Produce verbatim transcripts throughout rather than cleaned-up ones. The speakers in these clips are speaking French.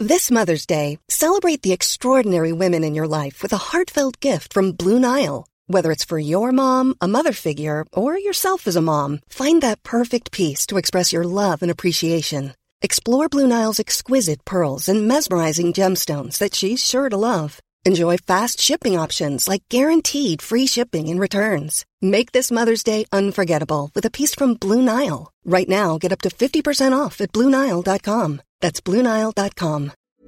This Mother's Day, celebrate the extraordinary women in your life with a heartfelt gift from Blue Nile. Whether it's for your mom, a mother figure, or yourself as a mom, find that perfect piece to express your love and appreciation. Explore Blue Nile's exquisite pearls and mesmerizing gemstones that she's sure to love. Enjoy fast shipping options like guaranteed free shipping and returns. Make this Mother's Day unforgettable with a piece from Blue Nile. Right now, get up to fifty percent off at blue nile dot com. That's blue nile dot com.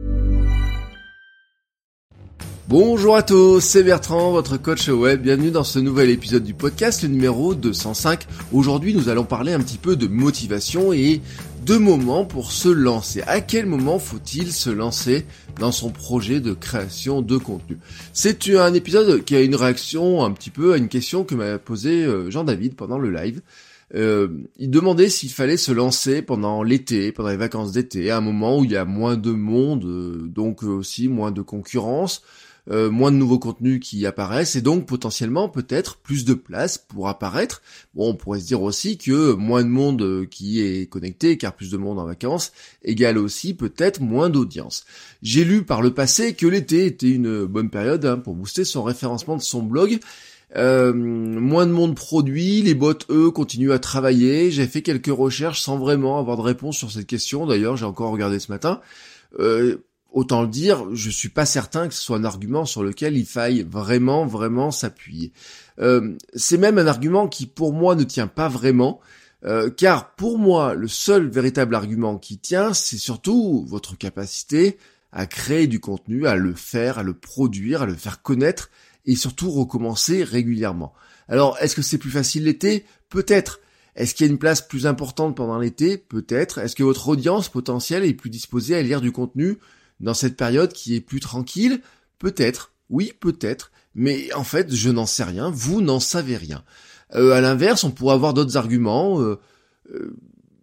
Bonjour à tous, c'est Bertrand, votre coach web. Bienvenue dans ce nouvel épisode du podcast, le numéro deux cent cinq. Aujourd'hui, nous allons parler un petit peu de motivation et de moments pour se lancer. À quel moment faut-il se lancer dans son projet de création de contenu? C'est un épisode qui a une réaction un petit peu à une question que m'a posée Jean-David pendant le live. Euh, il demandait s'il fallait se lancer pendant l'été, pendant les vacances d'été, à un moment où il y a moins de monde, euh, donc aussi moins de concurrence, euh, moins de nouveaux contenus qui apparaissent, et donc potentiellement peut-être plus de place pour apparaître. Bon, on pourrait se dire aussi que moins de monde qui est connecté, car plus de monde en vacances, égale aussi peut-être moins d'audience. J'ai lu par le passé que l'été était une bonne période hein, pour booster son référencement de son blog. Euh, moins de monde produit, les bots eux continuent à travailler. J'ai fait quelques recherches sans vraiment avoir de réponse sur cette question. D'ailleurs, j'ai encore regardé ce matin. Euh, autant le dire, je suis pas certain que ce soit un argument sur lequel il faille vraiment, vraiment s'appuyer. Euh, c'est même un argument qui, pour moi, ne tient pas vraiment. Euh, car pour moi, le seul véritable argument qui tient, c'est surtout votre capacité à créer du contenu, à le faire, à le produire, à le faire connaître, et surtout recommencer régulièrement. Alors, est-ce que c'est plus facile l'été? Peut-être. Est-ce qu'il y a une place plus importante pendant l'été? Peut-être. Est-ce que votre audience potentielle est plus disposée à lire du contenu dans cette période qui est plus tranquille? Peut-être. Oui, peut-être. Mais en fait, je n'en sais rien. Vous n'en savez rien. Euh, à l'inverse, on pourrait avoir d'autres arguments. Euh, euh,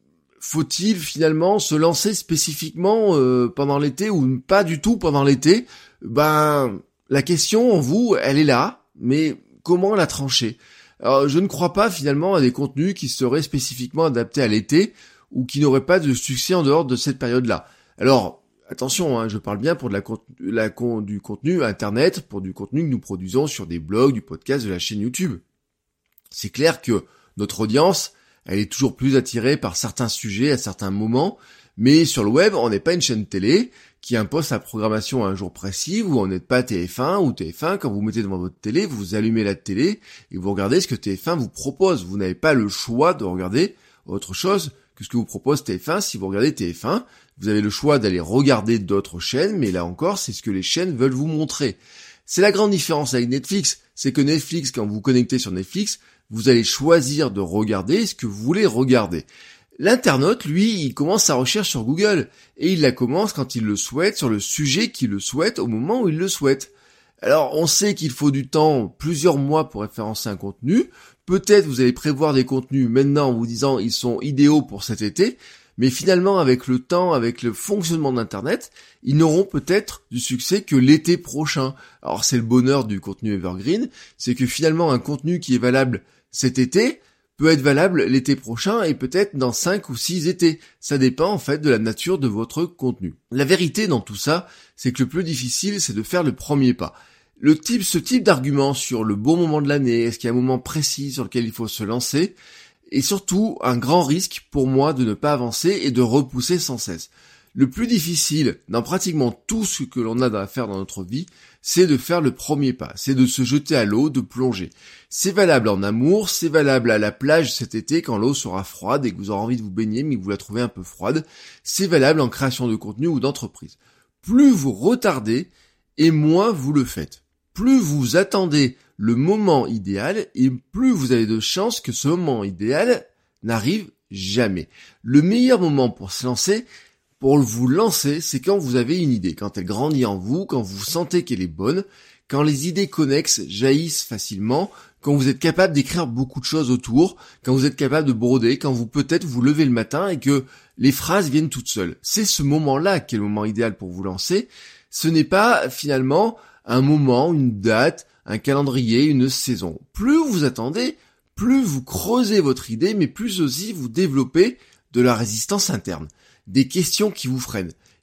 faut-il finalement se lancer spécifiquement euh, pendant l'été ou pas du tout pendant l'été? Ben... La question en vous, elle est là, mais comment la trancher? Alors, je ne crois pas finalement à des contenus qui seraient spécifiquement adaptés à l'été ou qui n'auraient pas de succès en dehors de cette période-là. Alors, attention, hein, je parle bien pour de la, la du contenu internet, pour du contenu que nous produisons sur des blogs, du podcast, de la chaîne YouTube. C'est clair que notre audience, elle est toujours plus attirée par certains sujets à certains moments, mais sur le web, on n'est pas une chaîne télé qui impose sa programmation à un jour précis, vous n'êtes pas T F un ou T F un, quand vous mettez devant votre télé, vous allumez la télé et vous regardez ce que T F un vous propose. Vous n'avez pas le choix de regarder autre chose que ce que vous propose T F un. Si vous regardez T F un, vous avez le choix d'aller regarder d'autres chaînes, mais là encore, c'est ce que les chaînes veulent vous montrer. C'est la grande différence avec Netflix, c'est que Netflix, quand vous vous connectez sur Netflix, vous allez choisir de regarder ce que vous voulez regarder. L'internaute, lui, il commence sa recherche sur Google, et il la commence quand il le souhaite, sur le sujet qu'il le souhaite, au moment où il le souhaite. Alors, on sait qu'il faut du temps, plusieurs mois pour référencer un contenu. Peut-être vous allez prévoir des contenus maintenant en vous disant ils sont idéaux pour cet été, mais finalement, avec le temps, avec le fonctionnement d'Internet, ils n'auront peut-être du succès que l'été prochain. Alors, c'est le bonheur du contenu evergreen, c'est que finalement, un contenu qui est valable cet été peut être valable l'été prochain et peut-être dans cinq ou six étés. Ça dépend en fait de la nature de votre contenu. La vérité dans tout ça, c'est que le plus difficile, c'est de faire le premier pas. Le type, ce type d'argument sur le bon moment de l'année, est-ce qu'il y a un moment précis sur lequel il faut se lancer, est surtout un grand risque pour moi de ne pas avancer et de repousser sans cesse. Le plus difficile dans pratiquement tout ce que l'on a à faire dans notre vie, c'est de faire le premier pas, c'est de se jeter à l'eau, de plonger. C'est valable en amour, c'est valable à la plage cet été quand l'eau sera froide et que vous aurez envie de vous baigner mais que vous la trouvez un peu froide. C'est valable en création de contenu ou d'entreprise. Plus vous retardez et moins vous le faites. Plus vous attendez le moment idéal et plus vous avez de chances que ce moment idéal n'arrive jamais. Le meilleur moment pour se lancer, pour vous lancer, c'est quand vous avez une idée, quand elle grandit en vous, quand vous sentez qu'elle est bonne, quand les idées connexes jaillissent facilement, quand vous êtes capable d'écrire beaucoup de choses autour, quand vous êtes capable de broder, quand vous peut-être vous levez le matin et que les phrases viennent toutes seules. C'est ce moment-là qui est le moment idéal pour vous lancer. Ce n'est pas finalement un moment, une date, un calendrier, une saison. Plus vous attendez, plus vous creusez votre idée, mais plus aussi vous développez de la résistance interne. Des questions qui vous freinent,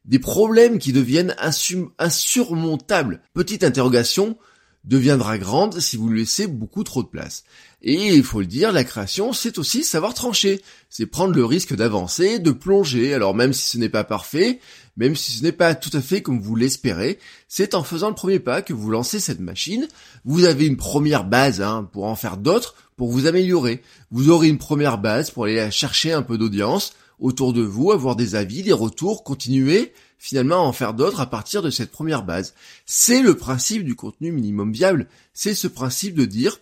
des problèmes qui deviennent insum- insurmontables. Petite interrogation deviendra grande si vous lui laissez beaucoup trop de place. Et il faut le dire, la création, c'est aussi savoir trancher. C'est prendre le risque d'avancer, de plonger. Alors même si ce n'est pas parfait, même si ce n'est pas tout à fait comme vous l'espérez, c'est en faisant le premier pas que vous lancez cette machine. Vous avez une première base hein, pour en faire d'autres, pour vous améliorer. Vous aurez une première base pour aller chercher un peu d'audience autour de vous, avoir des avis, des retours, continuer finalement à en faire d'autres à partir de cette première base. C'est le principe du contenu minimum viable. C'est ce principe de dire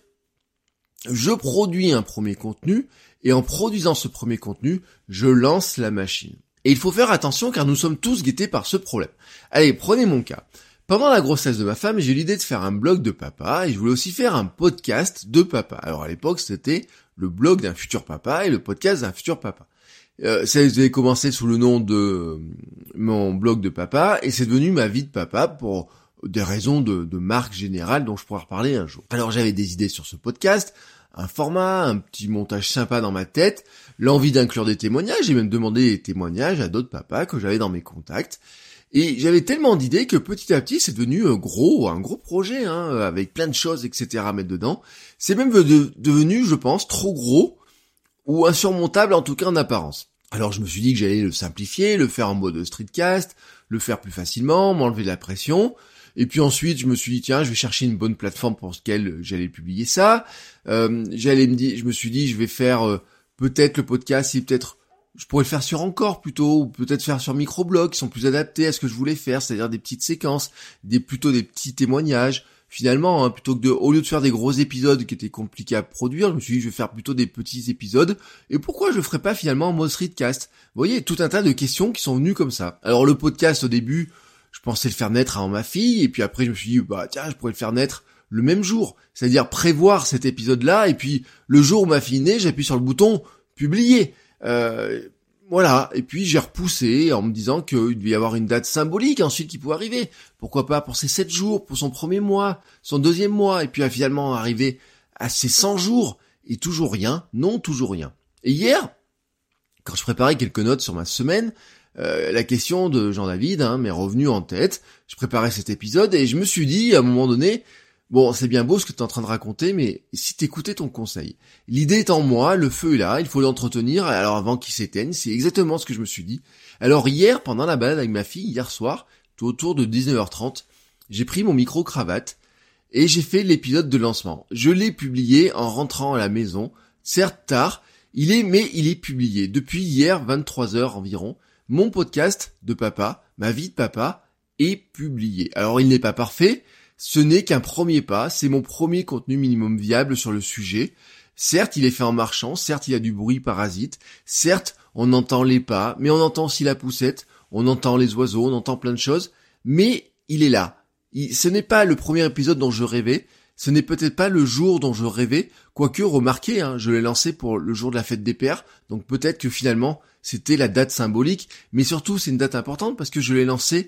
je produis un premier contenu et en produisant ce premier contenu, je lance la machine. Et il faut faire attention car nous sommes tous guettés par ce problème. Allez, prenez mon cas. Pendant la grossesse de ma femme, j'ai eu l'idée de faire un blog de papa et je voulais aussi faire un podcast de papa. Alors à l'époque, c'était le blog d'un futur papa et le podcast d'un futur papa. Euh, ça a commencé sous le nom de mon blog de papa et c'est devenu ma vie de papa pour des raisons de, de marque générale dont je pourrais reparler un jour. Alors j'avais des idées sur ce podcast, un format, un petit montage sympa dans ma tête, l'envie d'inclure des témoignages, j'ai même demandé des témoignages à d'autres papas que j'avais dans mes contacts. Et j'avais tellement d'idées que petit à petit c'est devenu un gros, un gros projet, hein, avec plein de choses, et cetera à mettre dedans. C'est même de, devenu, je pense, trop gros ou insurmontable en tout cas en apparence. Alors je me suis dit que j'allais le simplifier, le faire en mode streetcast, le faire plus facilement, m'enlever de la pression. Et puis ensuite je me suis dit tiens je vais chercher une bonne plateforme pour laquelle j'allais publier ça. Euh, j'allais me dire, je me suis dit je vais faire euh, peut-être le podcast, si peut-être je pourrais le faire sur Encore plutôt, ou peut-être faire sur microblog qui sont plus adaptés à ce que je voulais faire, c'est-à-dire des petites séquences, des plutôt des petits témoignages. Finalement, hein, plutôt que de, au lieu de faire des gros épisodes qui étaient compliqués à produire, je me suis dit je vais faire plutôt des petits épisodes. Et pourquoi je le ferais pas finalement en mode streetcast ? Vous voyez, tout un tas de questions qui sont venues comme ça. Alors le podcast au début, je pensais le faire naître avant ma fille, et puis après je me suis dit bah tiens je pourrais le faire naître le même jour, c'est-à-dire prévoir cet épisode-là, et puis le jour où ma fille naît, j'appuie sur le bouton publier. Euh, Voilà, et puis j'ai repoussé en me disant qu'il devait y avoir une date symbolique ensuite qui pouvait arriver. Pourquoi pas pour ses sept jours, pour son premier mois, son deuxième mois, et puis à finalement arriver à ses cent jours, et toujours rien, non, toujours rien. Et hier, quand je préparais quelques notes sur ma semaine, euh, la question de Jean-David hein, m'est revenue en tête. Je préparais cet épisode et je me suis dit à un moment donné, bon, c'est bien beau ce que tu es en train de raconter, mais si t'écoutais ton conseil. L'idée est en moi, le feu est là, il faut l'entretenir, alors avant qu'il s'éteigne, c'est exactement ce que je me suis dit. Alors hier, pendant la balade avec ma fille, hier soir, tout autour de dix-neuf heures trente, j'ai pris mon micro-cravate et j'ai fait l'épisode de lancement. Je l'ai publié en rentrant à la maison, certes tard, il est, mais il est publié. Depuis hier, vingt-trois heures environ, mon podcast de papa, ma vie de papa, est publié. Alors il n'est pas parfait, ce n'est qu'un premier pas, c'est mon premier contenu minimum viable sur le sujet. Certes, il est fait en marchant, certes, il y a du bruit parasite, certes, on entend les pas, mais on entend aussi la poussette, on entend les oiseaux, on entend plein de choses, mais il est là. Il, ce n'est pas le premier épisode dont je rêvais, ce n'est peut-être pas le jour dont je rêvais, quoique remarquez, hein, je l'ai lancé pour le jour de la fête des pères, donc peut-être que finalement, c'était la date symbolique, mais surtout, c'est une date importante parce que je l'ai lancé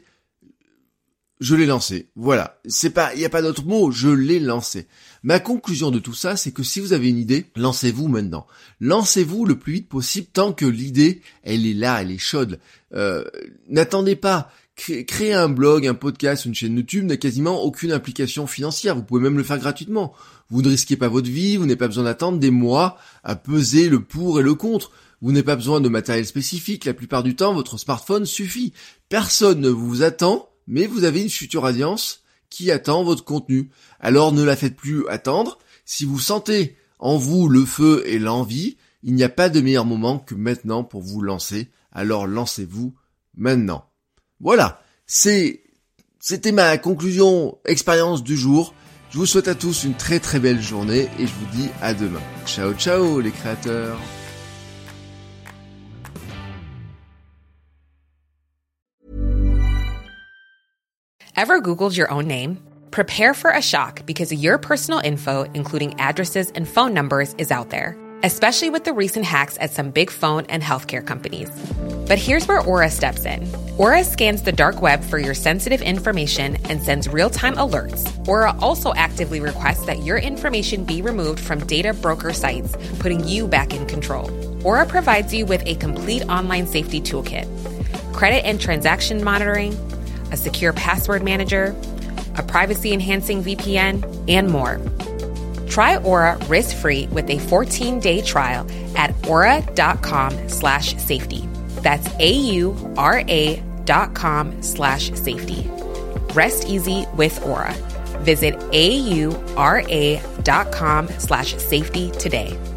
Je l'ai lancé, voilà. C'est pas, il y a pas d'autre mot, je l'ai lancé. Ma conclusion de tout ça, c'est que si vous avez une idée, lancez-vous maintenant. Lancez-vous le plus vite possible tant que l'idée, elle est là, elle est chaude. Euh, n'attendez pas. Cré- créer un blog, un podcast, une chaîne YouTube n'a quasiment aucune implication financière. Vous pouvez même le faire gratuitement. Vous ne risquez pas votre vie, vous n'avez pas besoin d'attendre des mois à peser le pour et le contre. Vous n'avez pas besoin de matériel spécifique. La plupart du temps, votre smartphone suffit. Personne ne vous attend. Mais vous avez une future audience qui attend votre contenu. Alors ne la faites plus attendre. Si vous sentez en vous le feu et l'envie, il n'y a pas de meilleur moment que maintenant pour vous lancer. Alors lancez-vous maintenant. Voilà, c'est, c'était ma conclusion expérience du jour. Je vous souhaite à tous une très très belle journée et je vous dis à demain. Ciao ciao les créateurs. Ever Googled your own name? Prepare for a shock because your personal info, including addresses and phone numbers, is out there, especially with the recent hacks at some big phone and healthcare companies. But here's where Aura steps in. Aura scans the dark web for your sensitive information and sends real-time alerts. Aura also actively requests that your information be removed from data broker sites, putting you back in control. Aura provides you with a complete online safety toolkit. credit and transaction monitoring, a secure password manager, a privacy-enhancing V P N, and more. Try Aura risk-free with a fourteen-day trial at aura.com slash safety. That's A-U-R-A dot com slash safety. Rest easy with Aura. Visit A-U-R-A dot com slash safety today.